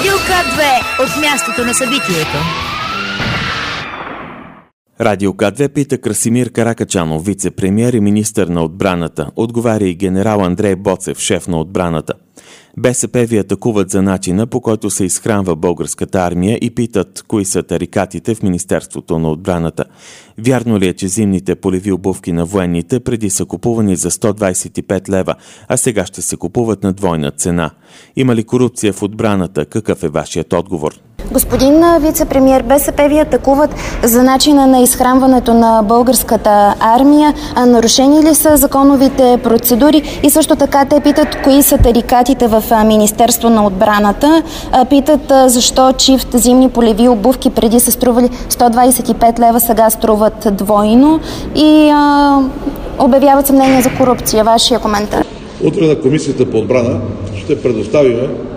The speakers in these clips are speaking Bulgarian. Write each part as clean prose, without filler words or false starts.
Радио К2 от мястото на събитието. Радио К2 пита Красимир Каракачанов, вице-премиер и министър на отбраната. Отговаря и генерал Андрей Боцев, шеф на отбраната. БСП ви атакуват за начина, по който се изхранва българската армия и питат кои са тарикатите в Министерството на отбраната. Вярно ли е, че зимните полеви обувки на военните преди са купувани за 125 лева, а сега ще се купуват на двойна цена? Има ли корупция в отбраната? Какъв е вашият отговор? Господин вице-премиер, БСП ви атакуват за начина на изхранването на българската армия. Нарушени ли са законовите процедури? И също така те питат кои са тарикатите в Министерство на отбраната. Питат защо чифт зимни полеви обувки преди са стрували 125 лева, сега струват двойно. И обявяват съмнение за корупция. Вашия коментар? Утре на Комисията по отбрана ще предоставим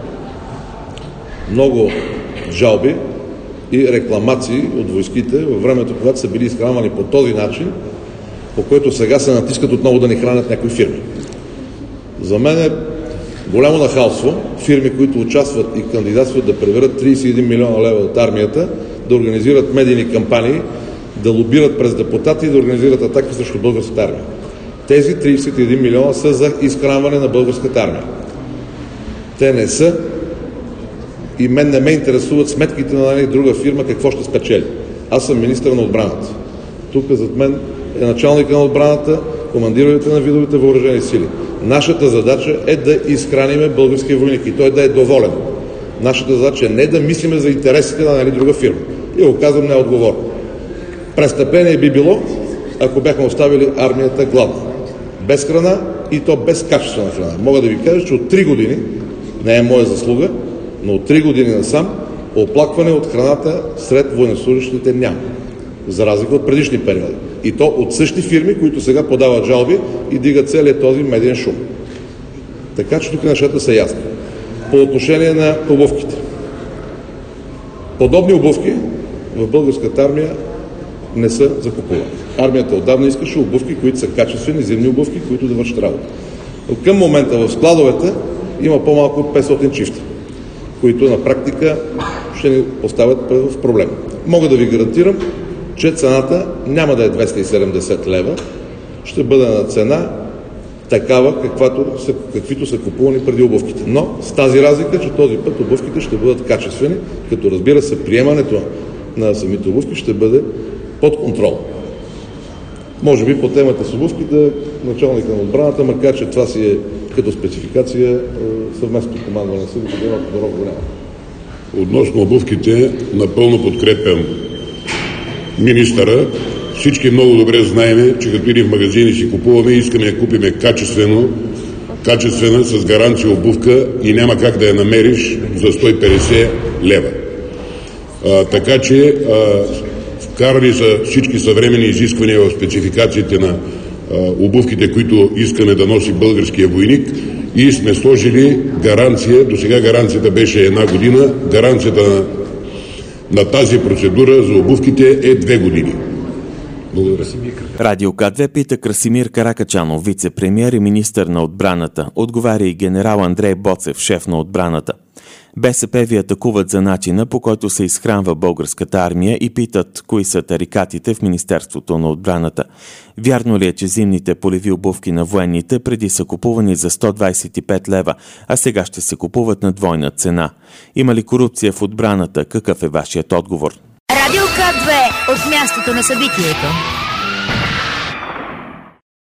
много жалби и рекламации от войските във времето, когато са били изхранвани по този начин, по който сега се натискат отново да ни хранят някои фирми. За мен е голямо нахалство фирми, които участват и кандидатстват да приберат 31 милиона лева от армията, да организират медийни кампании, да лобират през депутати и да организират атаки срещу българската армия. Тези 31 милиона са за изхранване на българската армия. Те не са и мен не ме интересуват сметките на една или друга фирма какво ще спечели. Аз съм министър на отбраната. Тук зад мен е началника на отбраната, командирите на видовете въоръжени сили. Нашата задача е да изхраниме българския войник и той да е доволен. Нашата задача е не да мислиме за интересите на една или друга фирма. И го казвам неотговорно. Престъпление би било, ако бяхме оставили армията гладна. Без храна и то без качествена храна. Мога да ви кажа, че от 3 години, не е моя заслуга, но от 3 години насам оплакване от храната сред военнослужещите няма. За разлика от предишни периоди. И то от същи фирми, които сега подават жалби и дигат целият този медиен шум. Така че тук нещата са ясни. По отношение на обувките. Подобни обувки в българската армия не са закупувани. Армията отдавна искаше обувки, които са качествени, зимни обувки, които да вършат работа. Но към момента в складовете има по-малко от 500 чифта, които на практика ще ни поставят в проблем. Мога да ви гарантирам, че цената няма да е 270 лева, ще бъде на цена такава, каквито са купувани преди обувките. Но с тази разлика, че този път обувките ще бъдат качествени, като разбира се приемането на самите обувки ще бъде под контрол. Може би по темата с обувките началника на отбраната, макар че това си е като спецификация съвместно командване на силите, да имат дорога няма. Относно обувките, напълно подкрепям министъра. Всички много добре знаем, че като идем в магазини си купуваме и искаме да купиме качествена с гаранция обувка и няма как да я намериш за 150 лева. Така че вкарали са всички съвременни изисквания в спецификациите на обувките, които искаме да носи българския войник и сме сложили гаранция. До сега гаранцията беше 1 година, гаранцията на тази процедура за обувките е 2 години. Благодаря. Радио К2 пита Красимир Каракачанов, вице-премиер и министър на отбраната. Отговаря и генерал Андрей Боцев, шеф на отбраната. БСП ви атакуват за начина, по който се изхранва българската армия и питат кои са тарикатите в Министерството на отбраната. Вярно ли е, че зимните полеви обувки на военните преди са купувани за 125 лева, а сега ще се купуват на двойна цена? Има ли корупция в отбраната? Какъв е вашият отговор? Радио К2 от мястото на събитието.